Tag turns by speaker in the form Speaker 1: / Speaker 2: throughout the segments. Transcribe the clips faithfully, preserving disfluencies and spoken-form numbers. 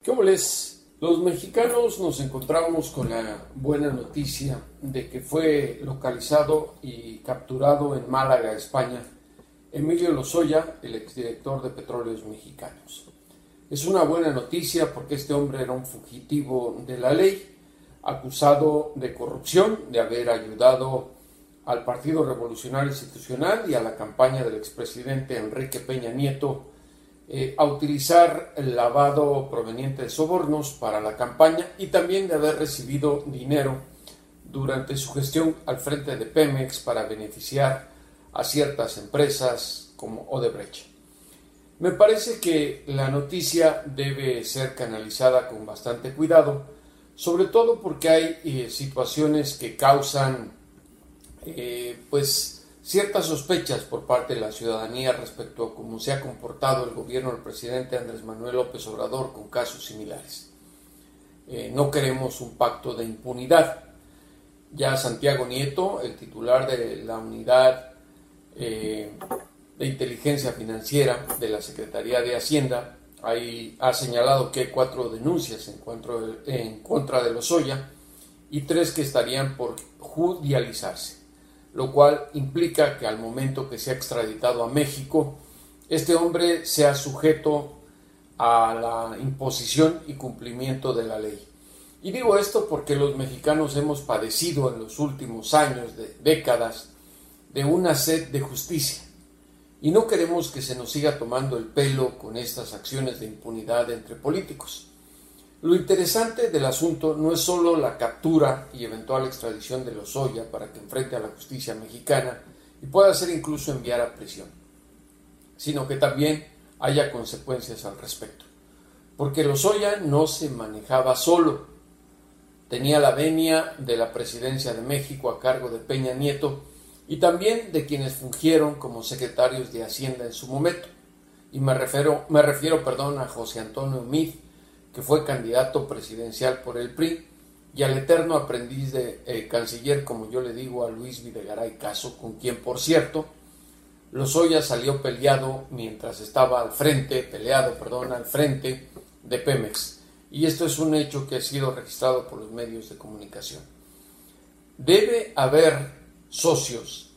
Speaker 1: ¿Qué les? Los mexicanos nos encontramos con la buena noticia de que fue localizado y capturado en Málaga, España, Emilio Lozoya, el exdirector de Petróleos Mexicanos. Es una buena noticia porque este hombre era un fugitivo de la ley, acusado de corrupción, de haber ayudado al Partido Revolucionario Institucional y a la campaña del expresidente Enrique Peña Nieto eh, a utilizar el lavado proveniente de sobornos para la campaña y también de haber recibido dinero durante su gestión al frente de Pemex para beneficiar a ciertas empresas como Odebrecht. Me parece que la noticia debe ser canalizada con bastante cuidado, sobre todo porque hay eh, situaciones que causan eh, pues ciertas sospechas por parte de la ciudadanía respecto a cómo se ha comportado el gobierno del presidente Andrés Manuel López Obrador con casos similares. Eh, no queremos un pacto de impunidad. Ya Santiago Nieto, el titular de la unidad eh, de inteligencia financiera de la Secretaría de Hacienda, ahí ha señalado que hay cuatro denuncias en contra de, en contra de Lozoya y tres que estarían por judicializarse, lo cual implica que al momento que sea extraditado a México, este hombre sea sujeto a la imposición y cumplimiento de la ley. Y digo esto porque los mexicanos hemos padecido en los últimos años, de décadas, de una sed de justicia. Y no queremos que se nos siga tomando el pelo con estas acciones de impunidad entre políticos. Lo interesante del asunto no es solo la captura y eventual extradición de Lozoya para que enfrente a la justicia mexicana y pueda ser incluso enviar a prisión, sino que también haya consecuencias al respecto. Porque Lozoya no se manejaba solo. Tenía la venia de la presidencia de México a cargo de Peña Nieto y también de quienes fungieron como secretarios de Hacienda en su momento. Y me refiero, me refiero perdón, a José Antonio Meade, que fue candidato presidencial por el P R I, y al eterno aprendiz de eh, canciller, como yo le digo, a Luis Videgaray Caso, con quien, por cierto, Lozoya salió peleado mientras estaba al frente, peleado, perdón, al frente de Pemex. Y esto es un hecho que ha sido registrado por los medios de comunicación. Debe haber socios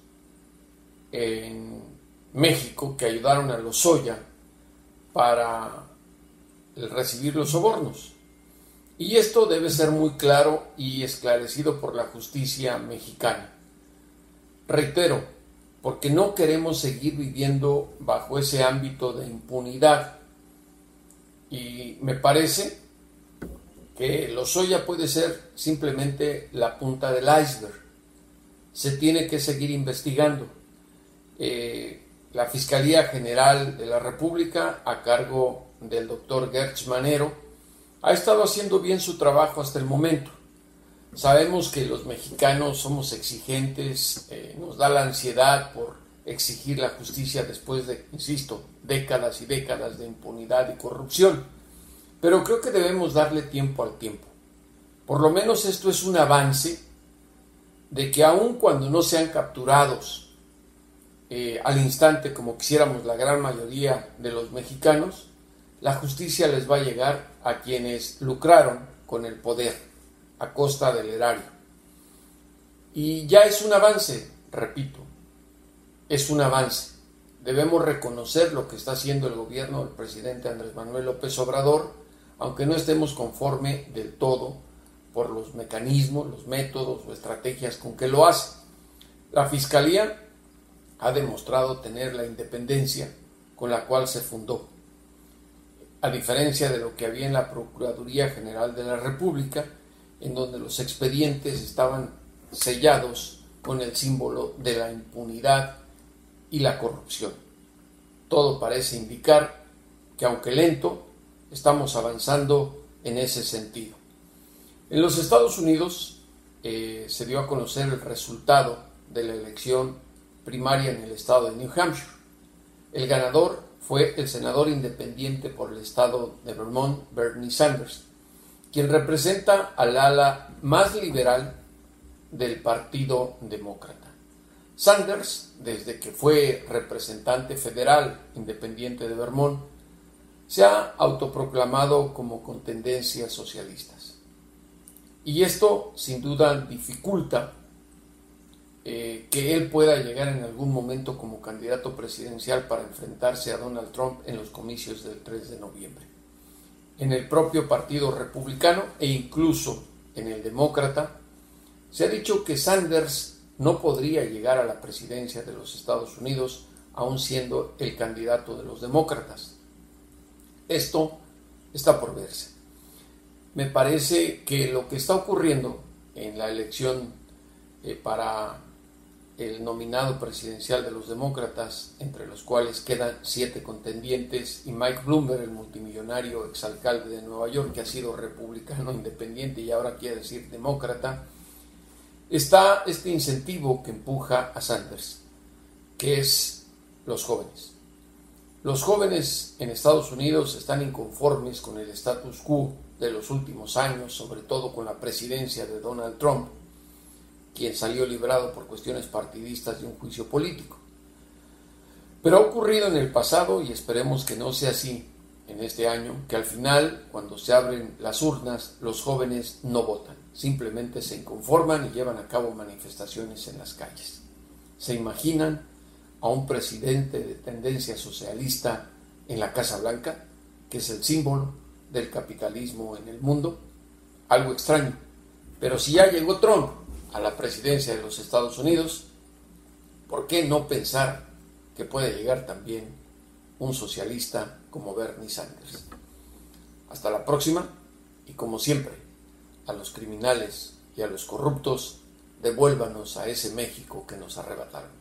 Speaker 1: en México que ayudaron a Lozoya para recibir los sobornos. Y esto debe ser muy claro y esclarecido por la justicia mexicana. Reitero, porque no queremos seguir viviendo bajo ese ámbito de impunidad. Y me parece que Lozoya puede ser simplemente la punta del iceberg. Se tiene que seguir investigando. Eh, la Fiscalía General de la República, a cargo del doctor Gertz Manero, ha estado haciendo bien su trabajo hasta el momento. Sabemos que los mexicanos somos exigentes, eh, nos da la ansiedad por exigir la justicia después de, insisto, décadas y décadas de impunidad y corrupción, pero creo que debemos darle tiempo al tiempo. Por lo menos esto es un avance de que aun cuando no sean capturados eh, al instante como quisiéramos la gran mayoría de los mexicanos, la justicia les va a llegar a quienes lucraron con el poder a costa del erario. Y ya es un avance, repito, es un avance. Debemos reconocer lo que está haciendo el gobierno del presidente Andrés Manuel López Obrador, aunque no estemos conforme del todo por los mecanismos, los métodos o estrategias con que lo hace. La Fiscalía ha demostrado tener la independencia con la cual se fundó, a diferencia de lo que había en la Procuraduría General de la República, en donde los expedientes estaban sellados con el símbolo de la impunidad y la corrupción. Todo parece indicar que, aunque lento, estamos avanzando en ese sentido. En los Estados Unidos eh, se dio a conocer el resultado de la elección primaria en el estado de New Hampshire. El ganador fue el senador independiente por el estado de Vermont, Bernie Sanders, quien representa al ala más liberal del Partido Demócrata. Sanders, desde que fue representante federal independiente de Vermont, se ha autoproclamado como con tendencias socialistas. Y esto sin duda dificulta eh, que él pueda llegar en algún momento como candidato presidencial para enfrentarse a Donald Trump en los comicios del tres de noviembre. En el propio Partido Republicano e incluso en el Demócrata, se ha dicho que Sanders no podría llegar a la presidencia de los Estados Unidos aun siendo el candidato de los demócratas. Esto está por verse. Me parece que lo que está ocurriendo en la elección eh, para el nominado presidencial de los demócratas, entre los cuales quedan siete contendientes, y Mike Bloomberg, el multimillonario exalcalde de Nueva York, que ha sido republicano independiente y ahora quiere decir demócrata, está este incentivo que empuja a Sanders, que es los jóvenes. Los jóvenes en Estados Unidos están inconformes con el status quo de los últimos años, sobre todo con la presidencia de Donald Trump, quien salió librado por cuestiones partidistas de un juicio político. Pero ha ocurrido en el pasado, y esperemos que no sea así en este año, que al final, cuando se abren las urnas, los jóvenes no votan, simplemente se inconforman y llevan a cabo manifestaciones en las calles. ¿Se imaginan a un presidente de tendencia socialista en la Casa Blanca, que es el símbolo del capitalismo en el mundo? Algo extraño. Pero si ya llegó Trump a la presidencia de los Estados Unidos, ¿por qué no pensar que puede llegar también un socialista como Bernie Sanders? Hasta la próxima, y como siempre, a los criminales y a los corruptos, devuélvanos a ese México que nos arrebataron.